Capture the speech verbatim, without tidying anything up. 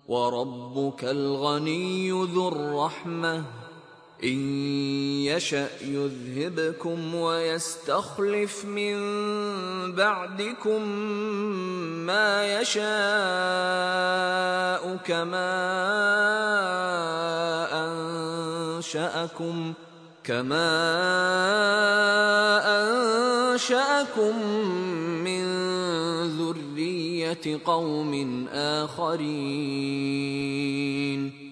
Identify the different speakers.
Speaker 1: وربك الغني ذو الرحمة إن يشأ يذهبكم ويستخلف من بعدكم ما يشاء كما أنشأكم كما أنشأكم من ذرية قوم آخرين